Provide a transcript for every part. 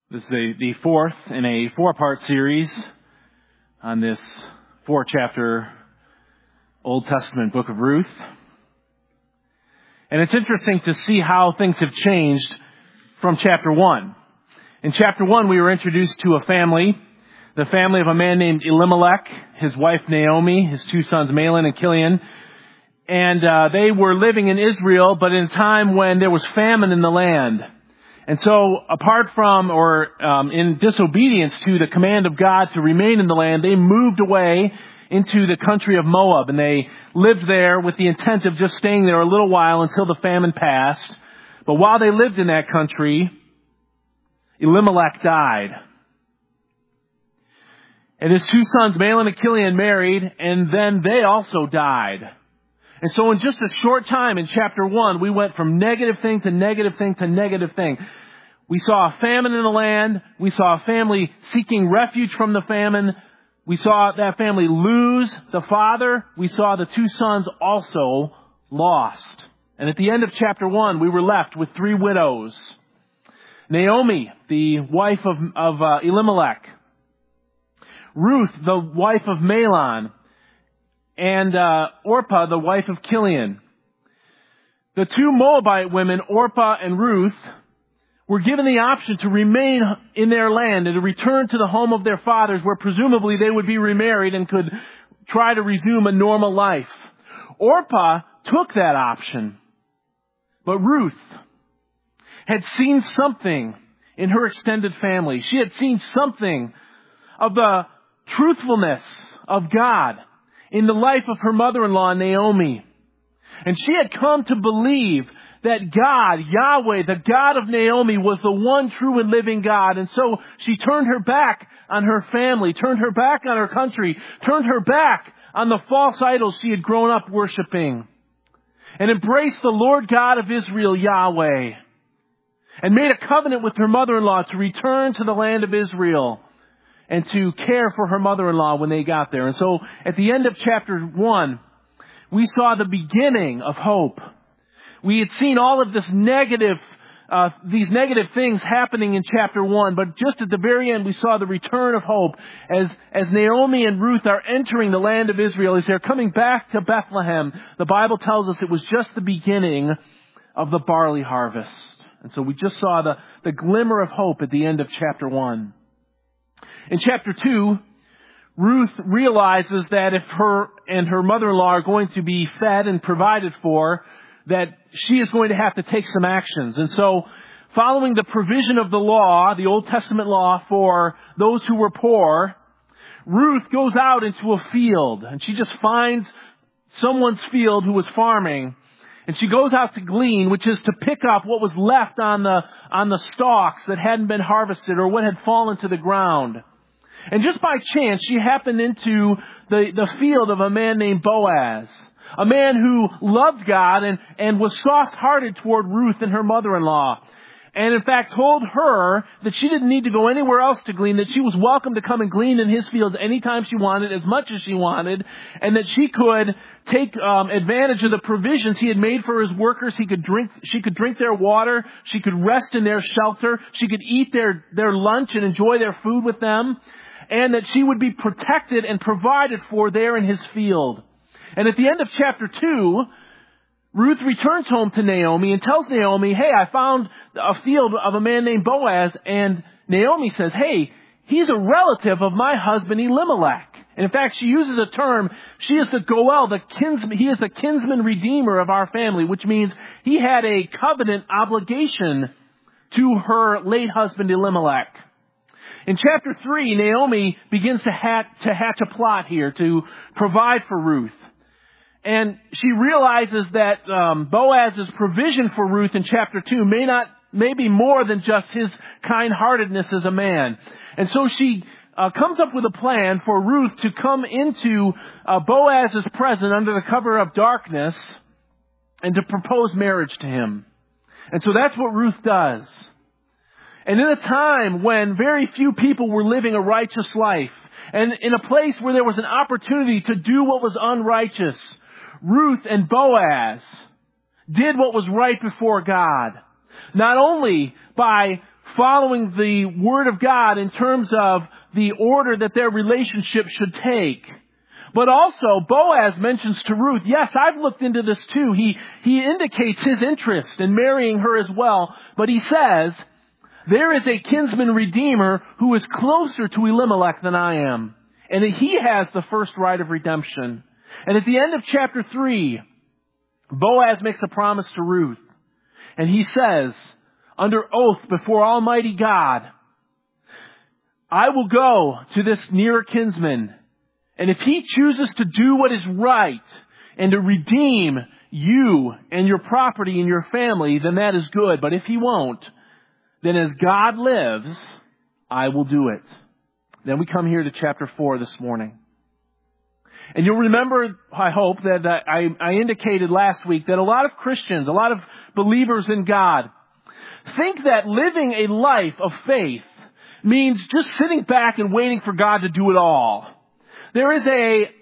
This is the fourth in a four-part series on this four-chapter Old Testament book of Ruth. And it's interesting to see how things have changed from chapter 1. In chapter 1, we were introduced to a family, the family of a man named Elimelech, his wife Naomi, his two sons Mahlon and Chilion. And they were living in Israel, but in a time when there was famine in the land. And so, apart from in disobedience to the command of God to remain in the land, they moved away into the country of Moab, and they lived there with the intent of just staying there a little while until the famine passed. But while they lived in that country, Elimelech died. And his two sons, Mahlon and Chilion, married, and then they also died. And so in just a short time in chapter 1, we went from negative thing to negative thing to negative thing. We saw a famine in the land. We saw a family seeking refuge from the famine. We saw that family lose the father. We saw the two sons also lost. And at the end of chapter 1, we were left with three widows. Naomi, the wife of Elimelech. Ruth, the wife of Mahlon. And Orpah, the wife of Chilion. The two Moabite women, Orpah and Ruth, were given the option to remain in their land and to return to the home of their fathers, where presumably they would be remarried and could try to resume a normal life. Orpah took that option. But Ruth had seen something in her extended family. She had seen something of the truthfulness of God in the life of her mother-in-law, Naomi. And she had come to believe that God, Yahweh, the God of Naomi, was the one true and living God. And so she turned her back on her family, turned her back on her country, turned her back on the false idols she had grown up worshiping, and embraced the Lord God of Israel, Yahweh, and made a covenant with her mother-in-law to return to the land of Israel and to care for her mother-in-law when they got there. And so at the end of chapter 1, we saw the beginning of hope. We had seen all of these negative things happening in chapter 1, but just at the very end we saw the return of hope as Naomi and Ruth are entering the land of Israel, as they're coming back to Bethlehem. The Bible tells us it was just the beginning of the barley harvest. And so we just saw the glimmer of hope at the end of chapter 1. In chapter 2, Ruth realizes that if her and her mother-in-law are going to be fed and provided for, that she is going to have to take some actions. And so, following the provision of the law, the Old Testament law for those who were poor, Ruth goes out into a field, and she just finds someone's field who was farming, and she goes out to glean, which is to pick up what was left on the stalks that hadn't been harvested or what had fallen to the ground. And just by chance, she happened into the field of a man named Boaz, a man who loved God and was soft-hearted toward Ruth and her mother-in-law. And in fact told her that she didn't need to go anywhere else to glean, that she was welcome to come and glean in his fields anytime she wanted, as much as she wanted, and that she could take advantage of the provisions he had made for his workers. She could drink their water, she could rest in their shelter, she could eat their lunch and enjoy their food with them, and that she would be protected and provided for there in his field. And at the end of chapter 2, Ruth returns home to Naomi and tells Naomi, hey, I found a field of a man named Boaz. And Naomi says, hey, he's a relative of my husband Elimelech. And in fact, she uses a term, she is the Goel, he is the kinsman redeemer of our family, which means he had a covenant obligation to her late husband Elimelech. In chapter 3, Naomi begins to hatch a plot here to provide for Ruth. And she realizes that Boaz's provision for Ruth in chapter 2 may be more than just his kind-heartedness as a man. And so she comes up with a plan for Ruth to come into Boaz's presence under the cover of darkness and to propose marriage to him. And so that's what Ruth does. And in a time when very few people were living a righteous life, and in a place where there was an opportunity to do what was unrighteous, Ruth and Boaz did what was right before God. Not only by following the Word of God in terms of the order that their relationship should take. But also, Boaz mentions to Ruth, yes, I've looked into this too. He indicates his interest in marrying her as well. But he says, there is a kinsman redeemer who is closer to Elimelech than I am. And that he has the first right of redemption. And at the end of chapter 3, Boaz makes a promise to Ruth. And he says, under oath before Almighty God, I will go to this nearer kinsman. And if he chooses to do what is right and to redeem you and your property and your family, then that is good. But if he won't, then as God lives, I will do it. Then we come here to chapter 4 this morning. And you'll remember, I hope, that I indicated last week that a lot of Christians, a lot of believers in God, think that living a life of faith means just sitting back and waiting for God to do it all. There is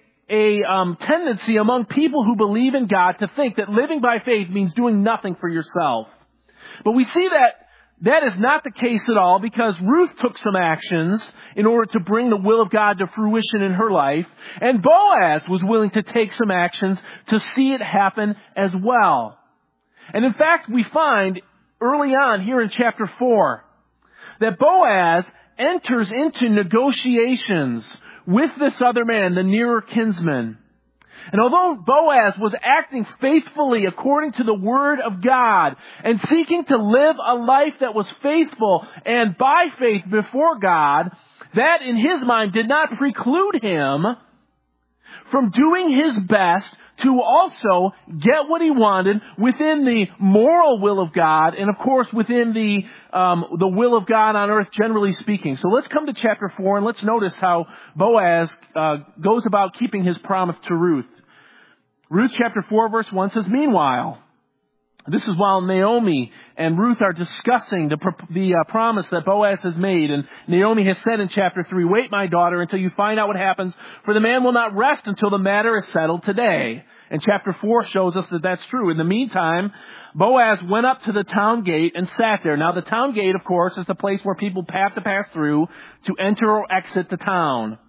a tendency among people who believe in God to think that living by faith means doing nothing for yourself. But we see that is not the case at all, because Ruth took some actions in order to bring the will of God to fruition in her life, and Boaz was willing to take some actions to see it happen as well. And in fact, we find early on here in chapter 4 that Boaz enters into negotiations with this other man, the nearer kinsman. And although Boaz was acting faithfully according to the Word of God and seeking to live a life that was faithful and by faith before God, that in his mind did not preclude him from doing his best to also get what he wanted within the moral will of God and, of course, within the will of God on earth, generally speaking. So let's come to chapter 4 and let's notice how Boaz goes about keeping his promise to Ruth. Ruth chapter 4 verse 1 says, meanwhile, this is while Naomi and Ruth are discussing the promise that Boaz has made. And Naomi has said in chapter 3, wait, my daughter, until you find out what happens, for the man will not rest until the matter is settled today. And chapter 4 shows us that that's true. In the meantime, Boaz went up to the town gate and sat there. Now, the town gate, of course, is the place where people have to pass through to enter or exit the town.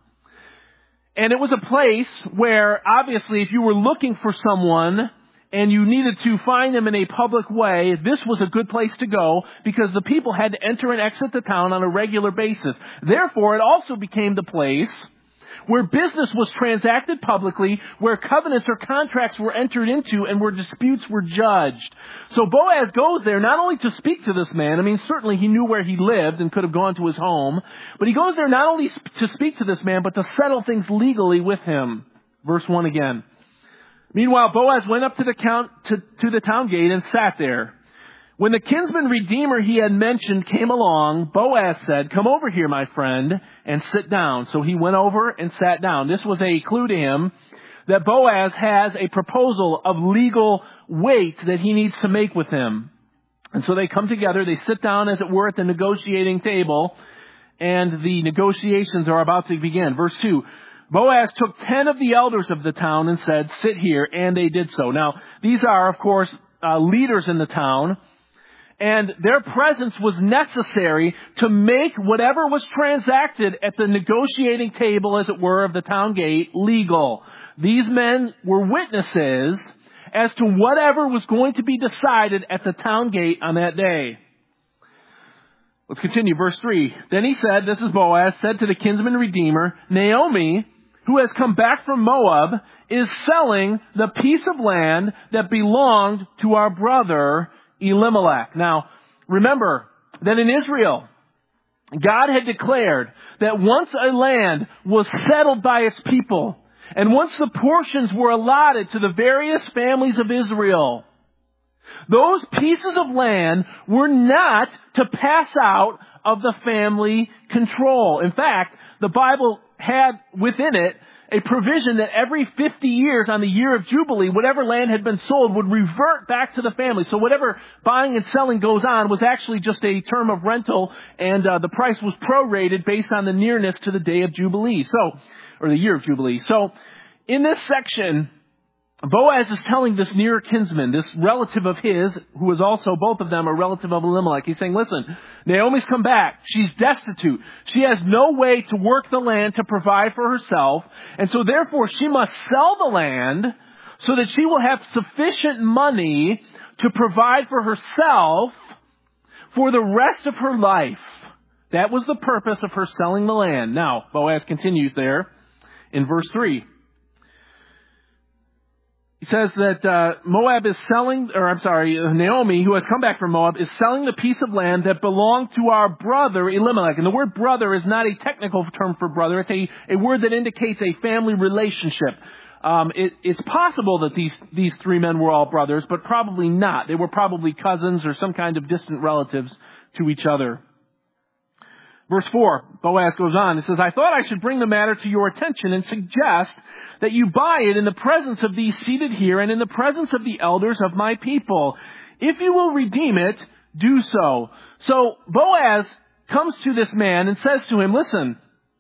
And it was a place where, obviously, if you were looking for someone and you needed to find them in a public way, this was a good place to go because the people had to enter and exit the town on a regular basis. Therefore, it also became the place where business was transacted publicly, where covenants or contracts were entered into, and where disputes were judged. So Boaz goes there not only to speak to this man. I mean, certainly he knew where he lived and could have gone to his home. But he goes there not only to speak to this man, but to settle things legally with him. Verse 1 again. Meanwhile, Boaz went up to the town gate and sat there. When the kinsman redeemer he had mentioned came along, Boaz said, come over here, my friend, and sit down. So he went over and sat down. This was a clue to him that Boaz has a proposal of legal weight that he needs to make with him. And so they come together, they sit down, as it were, at the negotiating table, and the negotiations are about to begin. Verse 2. Boaz took 10 of the elders of the town and said, sit here, and they did so. Now, these are, of course, leaders in the town, and their presence was necessary to make whatever was transacted at the negotiating table, as it were, of the town gate, legal. These men were witnesses as to whatever was going to be decided at the town gate on that day. Let's continue. Verse 3. Then he said, this is Boaz, said to the kinsman redeemer, Naomi, who has come back from Moab, is selling the piece of land that belonged to our brother Elimelech. Now, remember that in Israel, God had declared that once a land was settled by its people, and once the portions were allotted to the various families of Israel, those pieces of land were not to pass out of the family control. In fact, the Bible had within it a provision that every 50 years on the year of Jubilee, whatever land had been sold would revert back to the family. So whatever buying and selling goes on was actually just a term of rental, and the price was prorated based on the nearness to the day of Jubilee. Or the year of Jubilee. So in this section, Boaz is telling this near kinsman, this relative of his, who is also, both of them, a relative of Elimelech. He's saying, listen, Naomi's come back. She's destitute. She has no way to work the land to provide for herself. And so therefore she must sell the land so that she will have sufficient money to provide for herself for the rest of her life. That was the purpose of her selling the land. Now, Boaz continues there in verse 3. He says that Naomi, who has come back from Moab, is selling the piece of land that belonged to our brother Elimelech. And the word brother is not a technical term for brother. It's a word that indicates a family relationship. It's possible that these three men were all brothers, but probably not. They were probably cousins or some kind of distant relatives to each other. Verse 4, Boaz goes on. It says, I thought I should bring the matter to your attention and suggest that you buy it in the presence of these seated here and in the presence of the elders of my people. If you will redeem it, do so. So Boaz comes to this man and says to him, listen,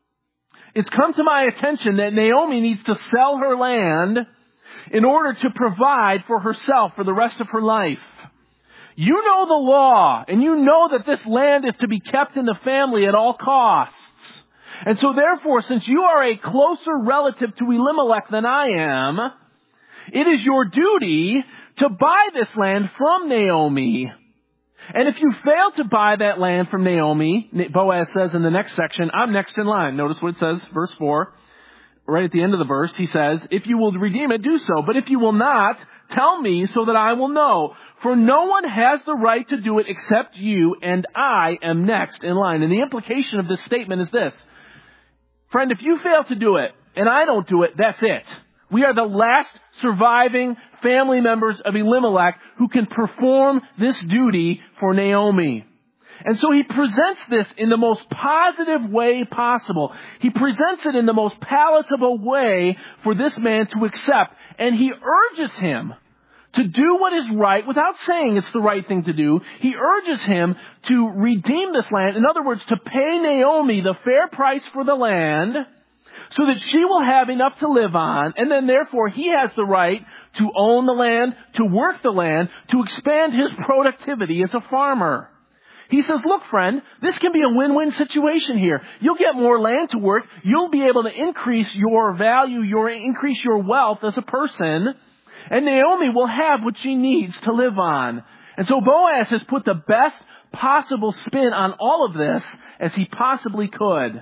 it's come to my attention that Naomi needs to sell her land in order to provide for herself for the rest of her life. You know the law, and you know that this land is to be kept in the family at all costs. And so therefore, since you are a closer relative to Elimelech than I am, it is your duty to buy this land from Naomi. And if you fail to buy that land from Naomi, Boaz says in the next section, I'm next in line. Notice what it says, verse 4. Right at the end of the verse, he says, if you will redeem it, do so. But if you will not, tell me so that I will know. For no one has the right to do it except you, and I am next in line. And the implication of this statement is this. Friend, if you fail to do it, and I don't do it, that's it. We are the last surviving family members of Elimelech who can perform this duty for Naomi. And so he presents this in the most positive way possible. He presents it in the most palatable way for this man to accept. And he urges him to do what is right without saying it's the right thing to do. He urges him to redeem this land. In other words, to pay Naomi the fair price for the land so that she will have enough to live on. And then therefore he has the right to own the land, to work the land, to expand his productivity as a farmer. He says, look, friend, this can be a win-win situation here. You'll get more land to work. You'll be able to increase your value, increase your wealth as a person. And Naomi will have what she needs to live on. And so Boaz has put the best possible spin on all of this as he possibly could.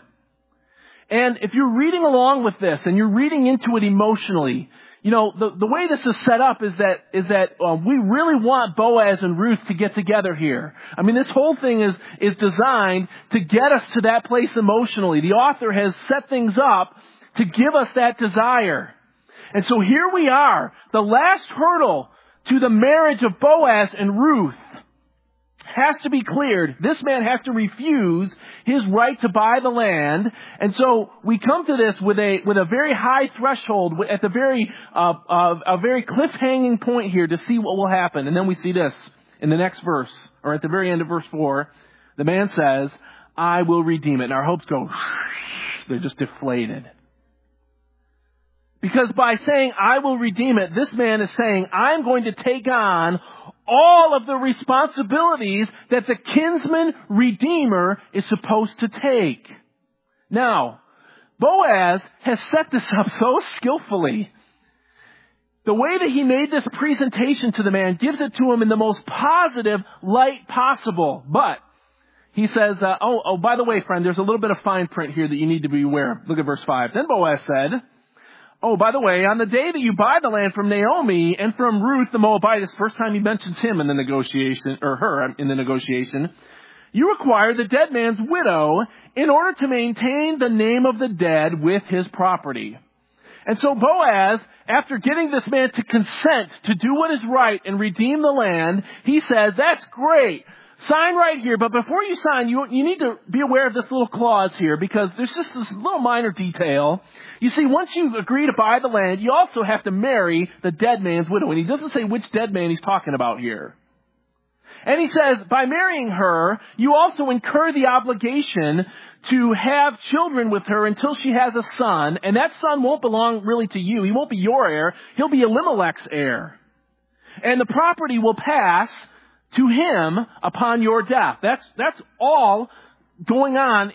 And if you're reading along with this and you're reading into it emotionally, you know, the way this is set up is that we really want Boaz and Ruth to get together here. I mean, this whole thing is designed to get us to that place emotionally. The author has set things up to give us that desire. And so here we are, the last hurdle to the marriage of Boaz and Ruth has to be cleared. This man has to refuse his right to buy the land. And so we come to this with a very high threshold at the very cliffhanging point here to see what will happen. And then we see this in the next verse, or at the very end of verse 4. The man says, I will redeem it. And our hopes go, they're just deflated. Because by saying, I will redeem it, this man is saying, I'm going to take on all of the responsibilities that the kinsman redeemer is supposed to take. Now, Boaz has set this up so skillfully. The way that he made this presentation to the man gives it to him in the most positive light possible. But he says, by the way, friend, there's a little bit of fine print here that you need to be aware of. Look at verse 5. Then Boaz said, oh, by the way, on the day that you buy the land from Naomi and from Ruth the Moabitess, first time he mentions him in the negotiation, or her in the negotiation, you require the dead man's widow in order to maintain the name of the dead with his property. And so Boaz, after getting this man to consent to do what is right and redeem the land, he says, that's great. Sign right here, but before you sign, you need to be aware of this little clause here, because there's just this little minor detail. You see, once you agree to buy the land, you also have to marry the dead man's widow. And he doesn't say which dead man he's talking about here. And he says, by marrying her, you also incur the obligation to have children with her until she has a son, and that son won't belong really to you. He won't be your heir. He'll be Elimelech's heir. And the property will pass to him upon your death. That's all going on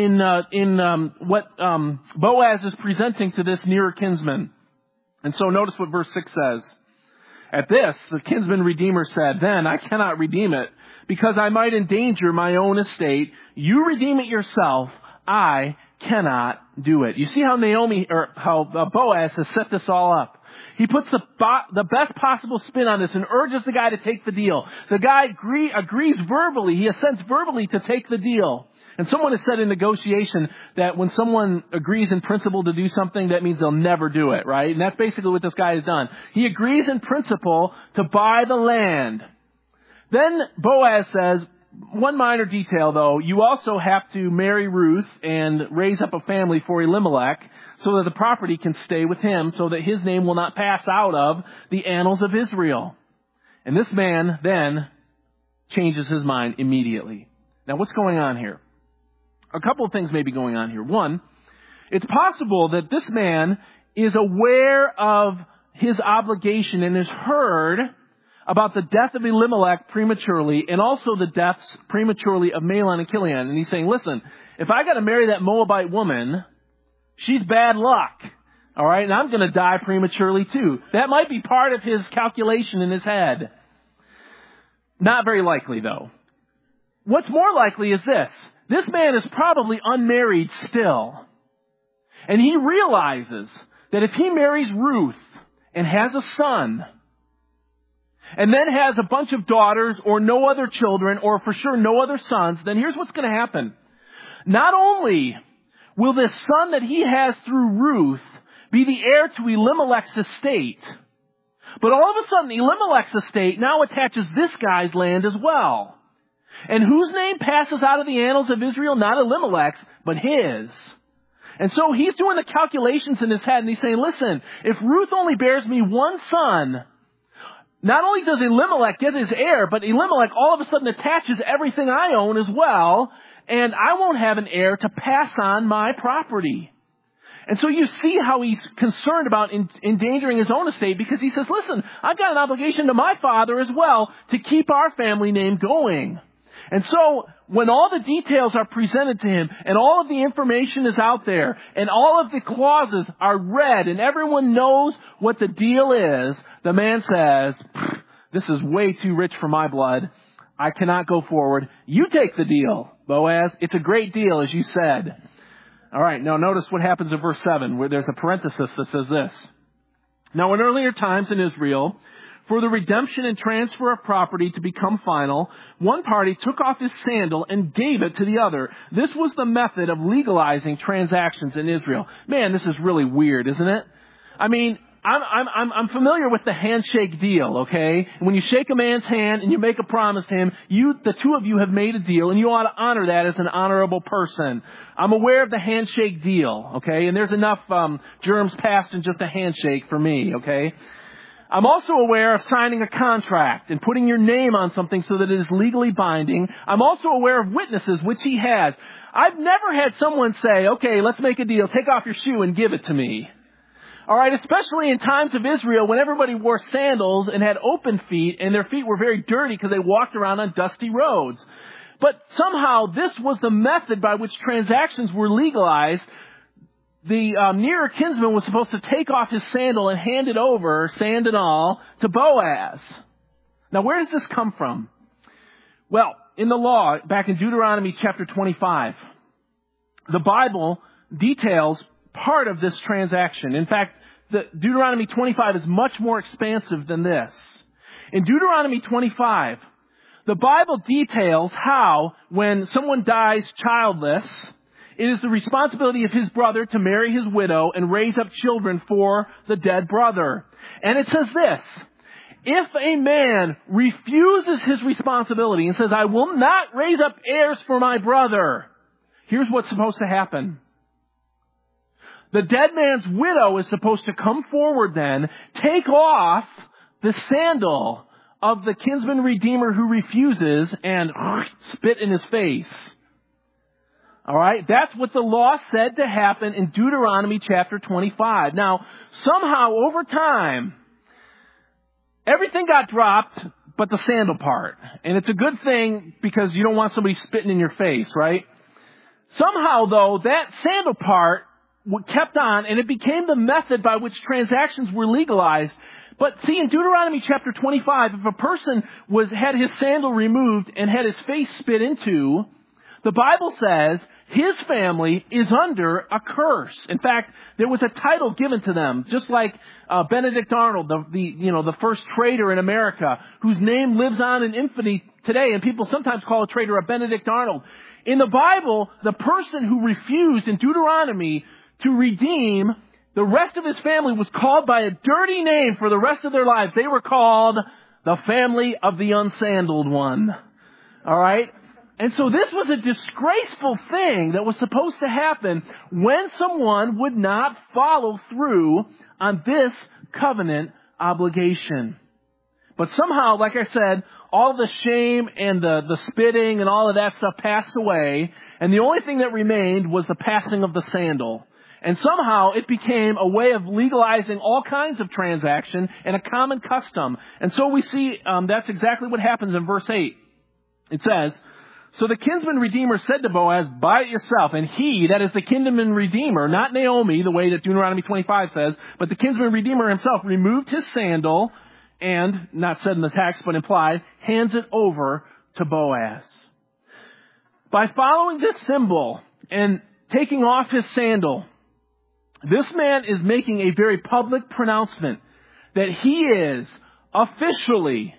in what Boaz is presenting to this nearer kinsman. And so notice what verse 6 says. At this, the kinsman redeemer said, then I cannot redeem it, because I might endanger my own estate. You redeem it yourself. I cannot do it. You see how how Boaz has set this all up. He puts the best possible spin on this and urges the guy to take the deal. The guy agrees verbally. He assents verbally to take the deal. And someone has said in negotiation that when someone agrees in principle to do something, that means they'll never do it, right? And that's basically what this guy has done. He agrees in principle to buy the land. Then Boaz says, one minor detail though, you also have to marry Ruth and raise up a family for Elimelech so that the property can stay with him, so that his name will not pass out of the annals of Israel. And this man then changes his mind immediately. Now what's going on here? A couple of things may be going on here. One, it's possible that this man is aware of his obligation and has heard about the death of Elimelech prematurely and also the deaths prematurely of Mahlon and Chilion. And he's saying, listen, if I got to marry that Moabite woman, she's bad luck. All right. And I'm going to die prematurely too. That might be part of his calculation in his head. Not very likely though. What's more likely is this. This man is probably unmarried still. And he realizes that if he marries Ruth and has a son, and then has a bunch of daughters or no other children or for sure no other sons, then here's what's going to happen. Not only will this son that he has through Ruth be the heir to Elimelech's estate, but all of a sudden Elimelech's estate now attaches this guy's land as well. And whose name passes out of the annals of Israel? Not Elimelech's, but his. And so he's doing the calculations in his head and he's saying, listen, if Ruth only bears me one son, not only does Elimelech get his heir, but Elimelech all of a sudden attaches everything I own as well, and I won't have an heir to pass on my property. And so you see how he's concerned about endangering his own estate, because he says, listen, I've got an obligation to my father as well to keep our family name going. And so when all the details are presented to him and all of the information is out there and all of the clauses are read and everyone knows what the deal is, the man says, this is way too rich for my blood. I cannot go forward. You take the deal, Boaz. It's a great deal, as you said. All right, now notice what happens in verse 7, where there's a parenthesis that says this. Now in earlier times in Israel, for the redemption and transfer of property to become final, one party took off his sandal and gave it to the other. This was the method of legalizing transactions in Israel. Man, this is really weird, isn't it? I mean, I'm familiar with the handshake deal, okay? When you shake a man's hand and you make a promise to him, the two of you have made a deal, and you ought to honor that as an honorable person. I'm aware of the handshake deal, okay? And there's enough germs passed in just a handshake for me, okay? I'm also aware of signing a contract and putting your name on something so that it is legally binding. I'm also aware of witnesses, which he has. I've never had someone say, okay, let's make a deal. Take off your shoe and give it to me. All right, especially in times of Israel when everybody wore sandals and had open feet and their feet were very dirty because they walked around on dusty roads. But somehow this was the method by which transactions were legalized. The nearer kinsman was supposed to take off his sandal and hand it over, sand and all, to Boaz. Now, where does this come from? Well, in the law, back in Deuteronomy chapter 25, the Bible details part of this transaction. In fact, Deuteronomy 25 is much more expansive than this. In Deuteronomy 25, the Bible details how, when someone dies childless, it is the responsibility of his brother to marry his widow and raise up children for the dead brother. And it says this: if a man refuses his responsibility and says, I will not raise up heirs for my brother, here's what's supposed to happen. The dead man's widow is supposed to come forward then, take off the sandal of the kinsman redeemer who refuses and spit in his face. All right, that's what the law said to happen in Deuteronomy chapter 25. Now, somehow over time, everything got dropped but the sandal part. And it's a good thing because you don't want somebody spitting in your face, right? Somehow, though, that sandal part kept on, and it became the method by which transactions were legalized. But see, in Deuteronomy chapter 25, if a person had his sandal removed and had his face spit into, the Bible says his family is under a curse. In fact, there was a title given to them, just like Benedict Arnold, the first trader in America, whose name lives on in infamy today, and people sometimes call a trader a Benedict Arnold. In the Bible, the person who refused in Deuteronomy to redeem the rest of his family was called by a dirty name for the rest of their lives. They were called the family of the unsandaled one. All right? And so this was a disgraceful thing that was supposed to happen when someone would not follow through on this covenant obligation. But somehow, like I said, all the shame and the spitting and all of that stuff passed away, and the only thing that remained was the passing of the sandal. And somehow it became a way of legalizing all kinds of transaction and a common custom. And so we see that's exactly what happens in verse 8. It says, "So the kinsman redeemer said to Boaz, 'Buy it yourself.' And he," that is the kinsman redeemer, not Naomi, the way that Deuteronomy 25 says, but the kinsman redeemer himself removed his sandal and, not said in the text but implied, hands it over to Boaz." By following this symbol and taking off his sandal, this man is making a very public pronouncement that he is officially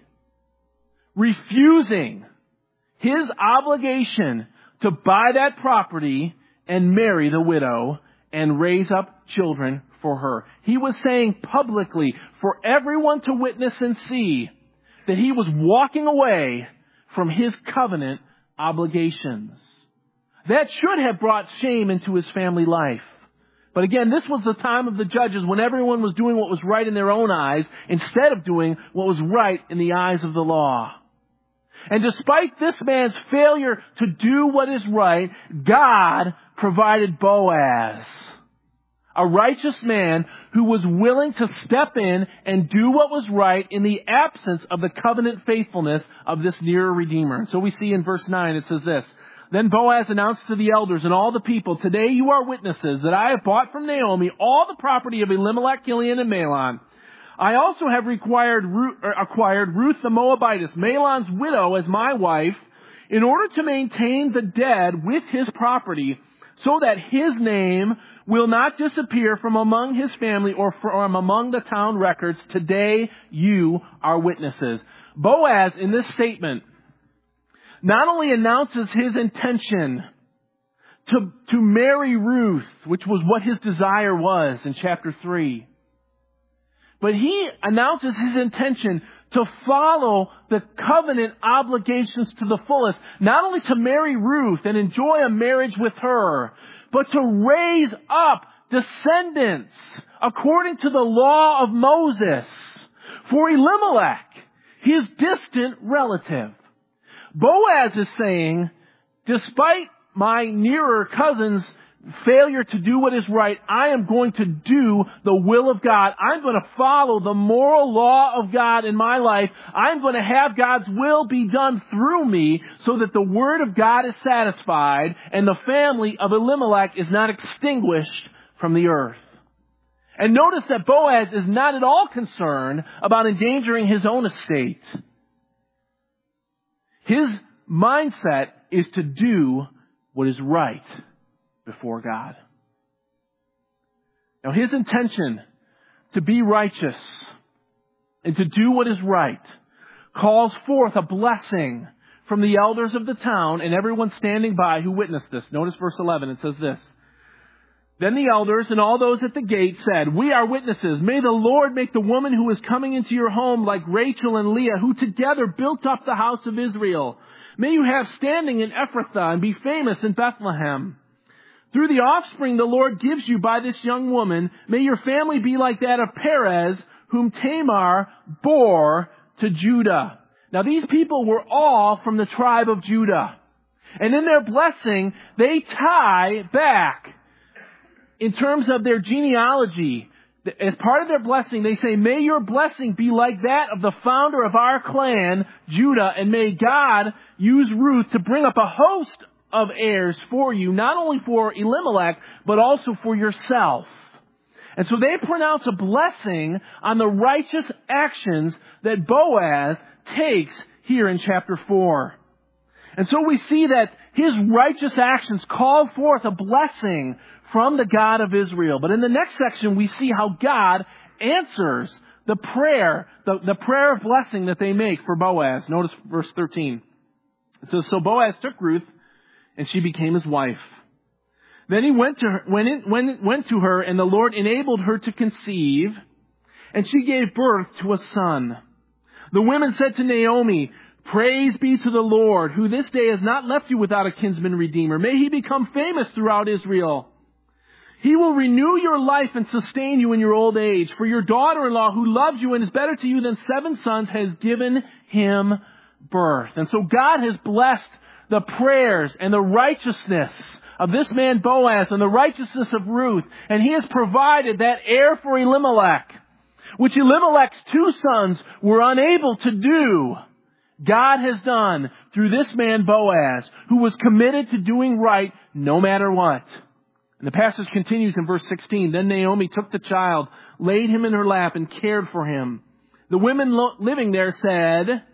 refusing his obligation to buy that property and marry the widow and raise up children for her. He was saying publicly for everyone to witness and see that he was walking away from his covenant obligations. That should have brought shame into his family life. But again, this was the time of the judges when everyone was doing what was right in their own eyes instead of doing what was right in the eyes of the law. And despite this man's failure to do what is right, God provided Boaz, a righteous man who was willing to step in and do what was right in the absence of the covenant faithfulness of this nearer Redeemer. And so we see in verse 9, it says this, "Then Boaz announced to the elders and all the people, 'Today you are witnesses that I have bought from Naomi all the property of Elimelech, Kilion, and Mahlon. I also have acquired Ruth the Moabitess, Mahlon's widow, as my wife, in order to maintain the dead with his property, so that his name will not disappear from among his family or from among the town records. Today you are witnesses.'" Boaz, in this statement, not only announces his intention to marry Ruth, which was what his desire was in chapter 3, but he announces his intention to follow the covenant obligations to the fullest. Not only to marry Ruth and enjoy a marriage with her, but to raise up descendants according to the law of Moses for Elimelech, his distant relative. Boaz is saying, despite my nearer cousin's failure to do what is right, I am going to do the will of God. I'm going to follow the moral law of God in my life. I'm going to have God's will be done through me so that the word of God is satisfied and the family of Elimelech is not extinguished from the earth. And notice that Boaz is not at all concerned about endangering his own estate. His mindset is to do what is right before God. Now, his intention to be righteous and to do what is right calls forth a blessing from the elders of the town and everyone standing by who witnessed this. Notice verse 11. It says this, "Then the elders and all those at the gate said, 'We are witnesses. May the Lord make the woman who is coming into your home like Rachel and Leah, who together built up the house of Israel. May you have standing in Ephrathah and be famous in Bethlehem. Through the offspring the Lord gives you by this young woman, may your family be like that of Perez, whom Tamar bore to Judah. Now these people were all from the tribe of Judah. And in their blessing, they tie back in terms of their genealogy. As part of their blessing, they say, may your blessing be like that of the founder of our clan, Judah, and may God use Ruth to bring up a host of heirs for you, not only for Elimelech, but also for yourself. And so they pronounce a blessing on the righteous actions that Boaz takes here in chapter 4. And so we see that his righteous actions call forth a blessing from the God of Israel. But in the next section, we see how God answers the prayer of blessing that they make for Boaz. Notice verse 13. It says, so Boaz took Ruth, and she became his wife. Then he went to her, and the Lord enabled her to conceive, and she gave birth to a son. The women said to Naomi, praise be to the Lord, who this day has not left you without a kinsman redeemer. May he become famous throughout Israel. He will renew your life and sustain you in your old age. For your daughter-in-law, who loves you and is better to you than 7 sons, has given him birth. And so God has blessed the prayers and the righteousness of this man Boaz and the righteousness of Ruth. And he has provided that heir for Elimelech, which Elimelech's 2 sons were unable to do. God has done through this man Boaz, who was committed to doing right no matter what. And the passage continues in verse 16. Then Naomi took the child, laid him in her lap, and cared for him. The women living there said,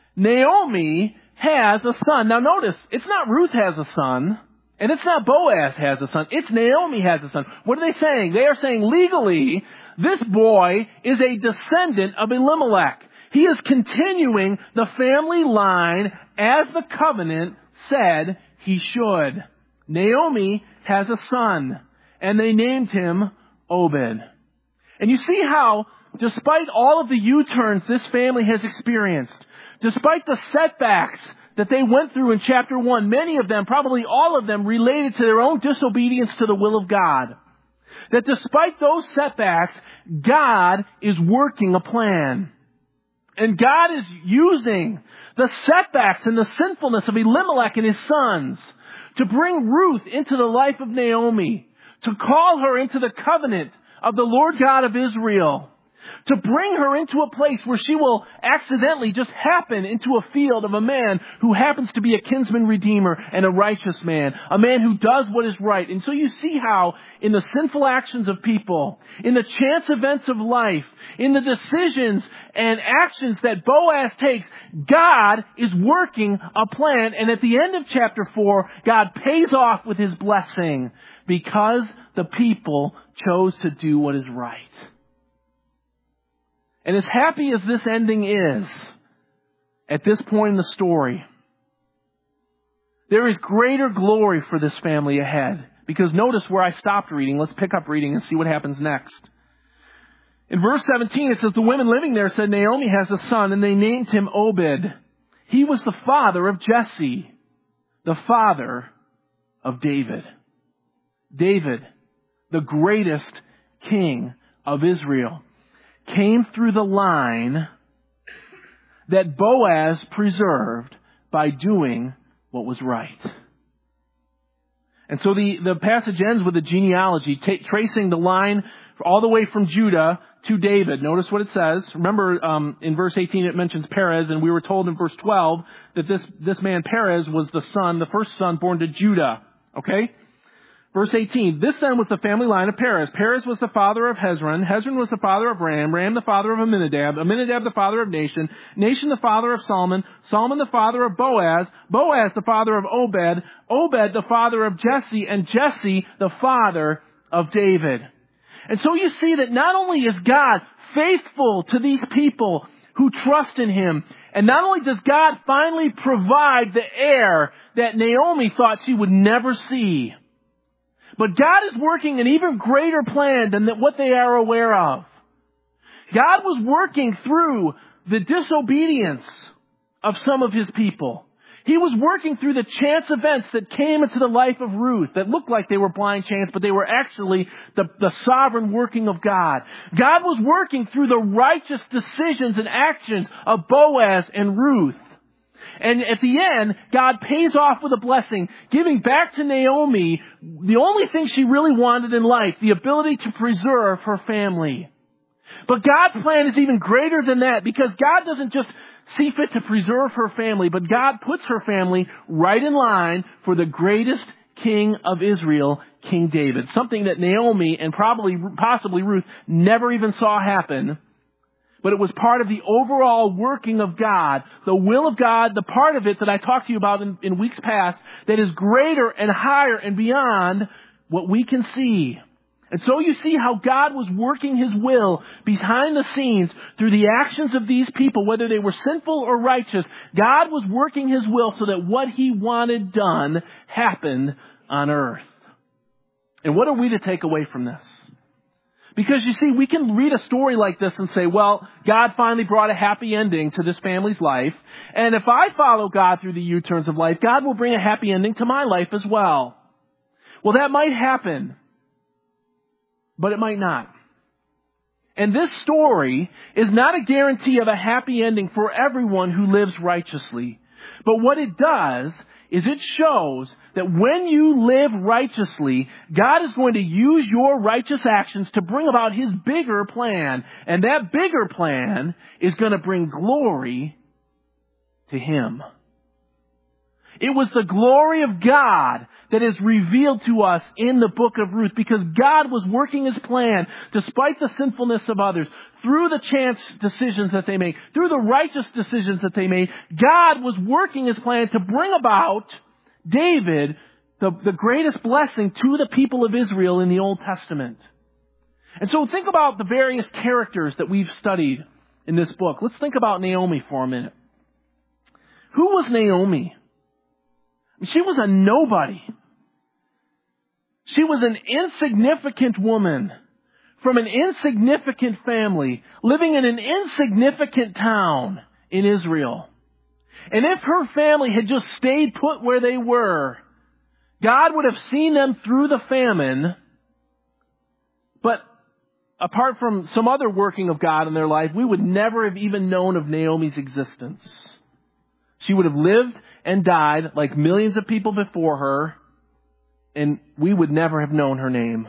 Naomi has a son. Now notice, it's not Ruth has a son, and it's not Boaz has a son. It's Naomi has a son. What are they saying? They are saying legally, this boy is a descendant of Elimelech. He is continuing the family line as the covenant said he should. Naomi has a son, and they named him Obed. And you see how, despite all of the U-turns this family has experienced, despite the setbacks that they went through in chapter 1, many of them, probably all of them, related to their own disobedience to the will of God, that despite those setbacks, God is working a plan. And God is using the setbacks and the sinfulness of Elimelech and his sons to bring Ruth into the life of Naomi, to call her into the covenant of the Lord God of Israel, to bring her into a place where she will accidentally just happen into a field of a man who happens to be a kinsman redeemer and a righteous man, a man who does what is right. And so you see how in the sinful actions of people, in the chance events of life, in the decisions and actions that Boaz takes, God is working a plan. And at the end of chapter 4, God pays off with his blessing because the people chose to do what is right. And as happy as this ending is, at this point in the story, there is greater glory for this family ahead. Because notice where I stopped reading. Let's pick up reading and see what happens next. In verse 17, it says, the women living there said, Naomi has a son, and they named him Obed. He was the father of Jesse, the father of David. David, the greatest king of Israel, came through the line that Boaz preserved by doing what was right. And so the passage ends with a genealogy, tracing the line all the way from Judah to David. Notice what it says. Remember, in verse 18 it mentions Perez, and we were told in verse 12 that this man Perez was the first son born to Judah. Okay? Verse 18, this then was the family line of Perez. Perez was the father of Hezron. Hezron was the father of Ram. Ram the father of Amminadab. Amminadab the father of Nahshon. Nahshon the father of Solomon. Solomon the father of Boaz. Boaz the father of Obed. Obed the father of Jesse. And Jesse the father of David. And so you see that not only is God faithful to these people who trust in him, and not only does God finally provide the heir that Naomi thought she would never see, but God is working an even greater plan than what they are aware of. God was working through the disobedience of some of his people. He was working through the chance events that came into the life of Ruth that looked like they were blind chance, but they were actually the sovereign working of God. God was working through the righteous decisions and actions of Boaz and Ruth. And at the end, God pays off with a blessing, giving back to Naomi the only thing she really wanted in life, the ability to preserve her family. But God's plan is even greater than that, because God doesn't just see fit to preserve her family, but God puts her family right in line for the greatest king of Israel, King David. Something that Naomi and possibly Ruth never even saw happen. But it was part of the overall working of God, the will of God, the part of it that I talked to you about in weeks past that is greater and higher and beyond what we can see. And so you see how God was working His will behind the scenes through the actions of these people, whether they were sinful or righteous. God was working His will so that what He wanted done happened on earth. And what are we to take away from this? Because you see, we can read a story like this and say, well, God finally brought a happy ending to this family's life. And if I follow God through the U-turns of life, God will bring a happy ending to my life as well. Well, that might happen, but it might not. And this story is not a guarantee of a happy ending for everyone who lives righteously. But what it does is it shows that when you live righteously, God is going to use your righteous actions to bring about His bigger plan. And that bigger plan is going to bring glory to Him. It was the glory of God that is revealed to us in the book of Ruth, because God was working His plan despite the sinfulness of others, through the chance decisions that they made, through the righteous decisions that they made. God was working His plan to bring about David, the greatest blessing to the people of Israel in the Old Testament. And so think about the various characters that we've studied in this book. Let's think about Naomi for a minute. Who was Naomi? She was a nobody. She was an insignificant woman from an insignificant family living in an insignificant town in Israel. And if her family had just stayed put where they were, God would have seen them through the famine. But apart from some other working of God in their life, we would never have even known of Naomi's existence. She would have lived and died like millions of people before her, and we would never have known her name.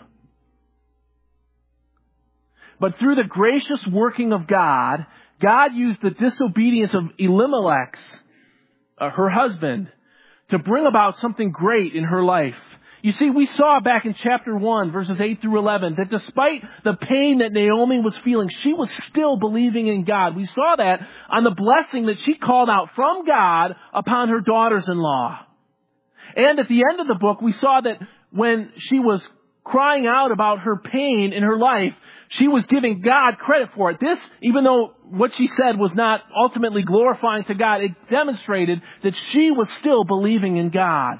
But through the gracious working of God, God used the disobedience of Elimelech, her husband, to bring about something great in her life. You see, we saw back in chapter 1, verses 8 through 11, that despite the pain that Naomi was feeling, she was still believing in God. We saw that on the blessing that she called out from God upon her daughters-in-law. And at the end of the book, we saw that when she was crying out about her pain in her life, she was giving God credit for it. This, even though what she said was not ultimately glorifying to God, it demonstrated that she was still believing in God.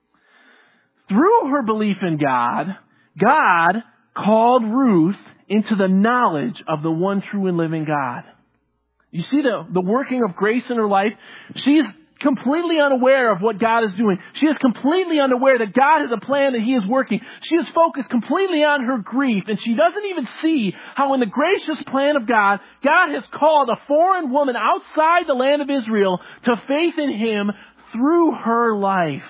Through her belief in God, God called Ruth into the knowledge of the one true and living God. You see the working of grace in her life? She's completely unaware of what God is doing. She is completely unaware that God has a plan that He is working. She is focused completely on her grief, and she doesn't even see how in the gracious plan of God, God has called a foreign woman outside the land of Israel to faith in Him through her life.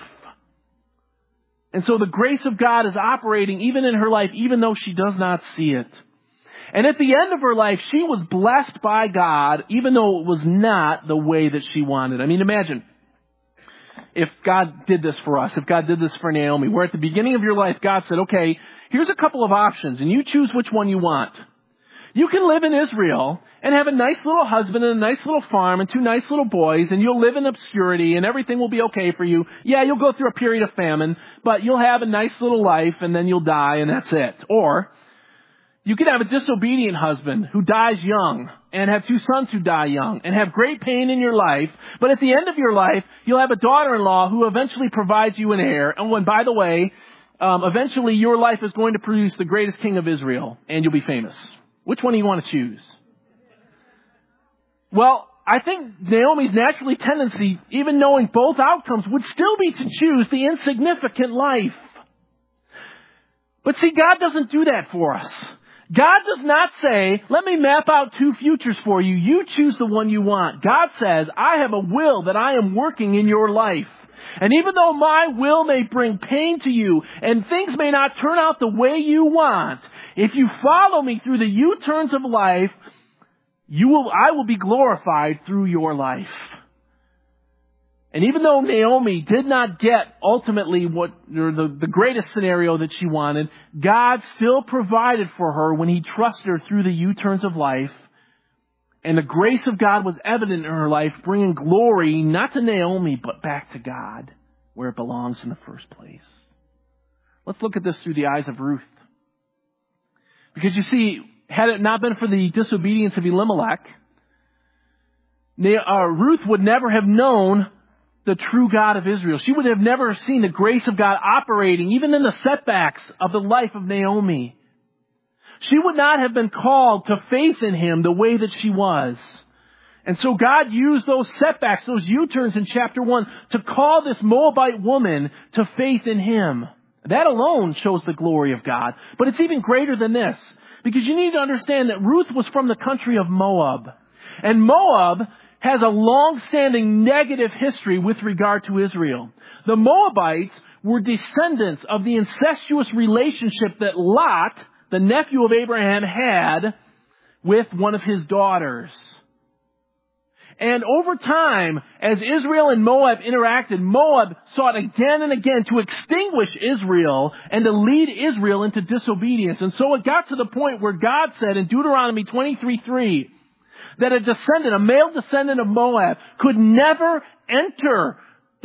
And so the grace of God is operating even in her life, even though she does not see it. And at the end of her life, she was blessed by God, even though it was not the way that she wanted. I mean, imagine if God did this for us, if God did this for Naomi, where at the beginning of your life, God said, okay, here's a couple of options, and you choose which one you want. You can live in Israel and have a nice little husband and a nice little farm and 2 nice little boys, and you'll live in obscurity and everything will be okay for you. Yeah, you'll go through a period of famine, but you'll have a nice little life and then you'll die and that's it. Or you could have a disobedient husband who dies young and have 2 sons who die young and have great pain in your life. But at the end of your life, you'll have a daughter-in-law who eventually provides you an heir. And when, by the way, eventually your life is going to produce the greatest king of Israel and you'll be famous. Which one do you want to choose? Well, I think Naomi's naturally tendency, even knowing both outcomes, would still be to choose the insignificant life. But see, God doesn't do that for us. God does not say, let me map out two futures for you. You choose the one you want. God says, I have a will that I am working in your life. And even though my will may bring pain to you and things may not turn out the way you want, if you follow me through the U-turns of life, I will be glorified through your life. And even though Naomi did not get ultimately the greatest scenario that she wanted, God still provided for her when He trusted her through the U-turns of life. And the grace of God was evident in her life, bringing glory not to Naomi, but back to God, where it belongs in the first place. Let's look at this through the eyes of Ruth. Because you see, had it not been for the disobedience of Elimelech, Ruth would never have known the true God of Israel. She would have never seen the grace of God operating, even in the setbacks of the life of Naomi. She would not have been called to faith in Him the way that she was. And so God used those setbacks, those U-turns in chapter 1, to call this Moabite woman to faith in Him. That alone shows the glory of God. But it's even greater than this. Because you need to understand that Ruth was from the country of Moab. And Moab has a long-standing negative history with regard to Israel. The Moabites were descendants of the incestuous relationship that Lot, the nephew of Abraham, had with one of his daughters. And over time, as Israel and Moab interacted, Moab sought again and again to extinguish Israel and to lead Israel into disobedience. And so it got to the point where God said in Deuteronomy 23:3 that a male descendant of Moab could never enter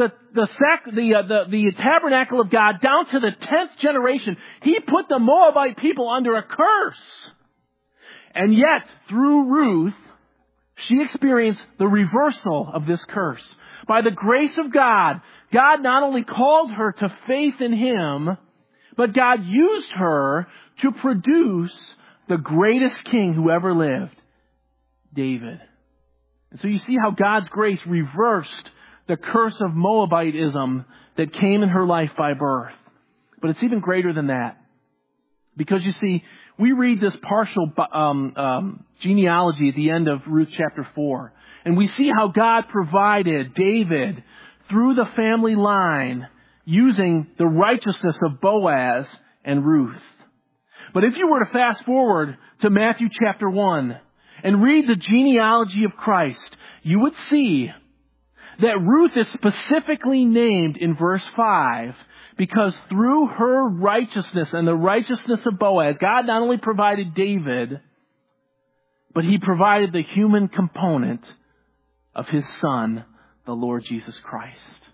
the tabernacle of God down to the 10th generation. He put the Moabite people under a curse. And yet, through Ruth, she experienced the reversal of this curse. By the grace of God, God not only called her to faith in Him, but God used her to produce the greatest king who ever lived, David. And so you see how God's grace reversed the curse of Moabitism that came in her life by birth. But it's even greater than that. Because you see, we read this partial genealogy at the end of Ruth chapter 4. And we see how God provided David through the family line using the righteousness of Boaz and Ruth. But if you were to fast forward to Matthew chapter 1 and read the genealogy of Christ, you would see that Ruth is specifically named in verse 5 because through her righteousness and the righteousness of Boaz, God not only provided David, but He provided the human component of His Son, the Lord Jesus Christ.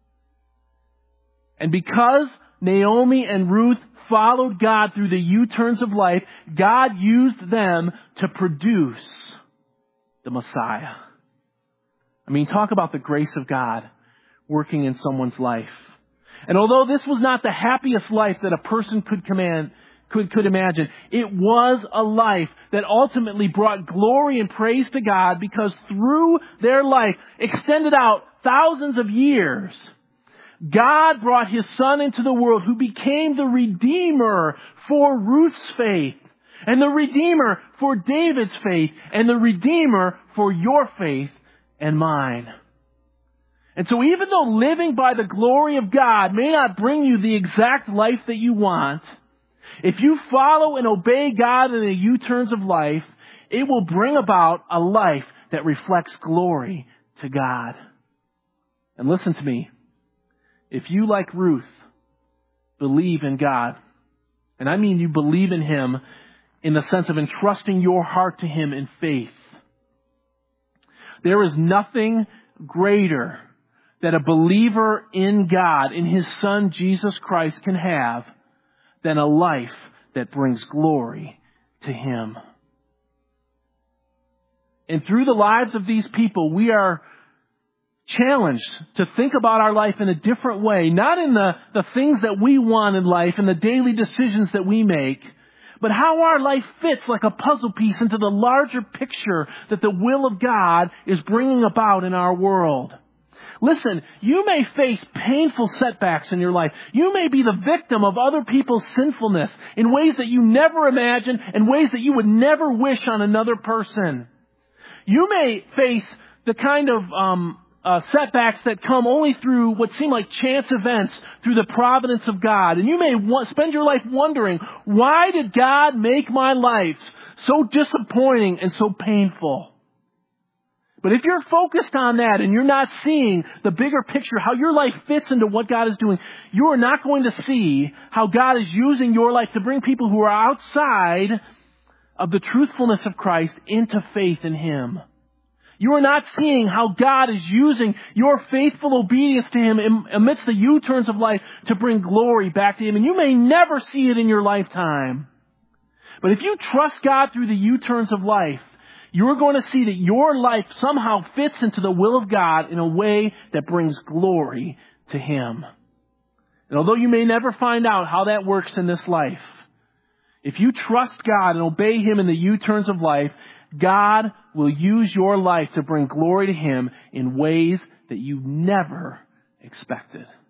And because Naomi and Ruth followed God through the U-turns of life, God used them to produce the Messiah. I mean, talk about the grace of God working in someone's life. And although this was not the happiest life that a person could imagine, it was a life that ultimately brought glory and praise to God because through their life, extended out thousands of years, God brought His Son into the world who became the Redeemer for Ruth's faith, and the Redeemer for David's faith, and the Redeemer for your faith and mine. And so even though living by the glory of God may not bring you the exact life that you want, if you follow and obey God in the U-turns of life, it will bring about a life that reflects glory to God. And listen to me. If you, like Ruth, believe in God, and I mean you believe in Him in the sense of entrusting your heart to Him in faith, there is nothing greater that a believer in God, in His Son Jesus Christ, can have than a life that brings glory to Him. And through the lives of these people, we are challenged to think about our life in a different way, not in the things that we want in life and the daily decisions that we make, but how our life fits like a puzzle piece into the larger picture that the will of God is bringing about in our world. Listen, you may face painful setbacks in your life. You may be the victim of other people's sinfulness in ways that you never imagined and ways that you would never wish on another person. You may face the kind of setbacks that come only through what seem like chance events through the providence of God. And you may spend your life wondering, why did God make my life so disappointing and so painful? But if you're focused on that and you're not seeing the bigger picture, how your life fits into what God is doing, you are not going to see how God is using your life to bring people who are outside of the truthfulness of Christ into faith in Him. You are not seeing how God is using your faithful obedience to Him amidst the U-turns of life to bring glory back to Him. And you may never see it in your lifetime. But if you trust God through the U-turns of life, you're going to see that your life somehow fits into the will of God in a way that brings glory to Him. And although you may never find out how that works in this life, if you trust God and obey Him in the U-turns of life, God will use your life to bring glory to Him in ways that you never expected.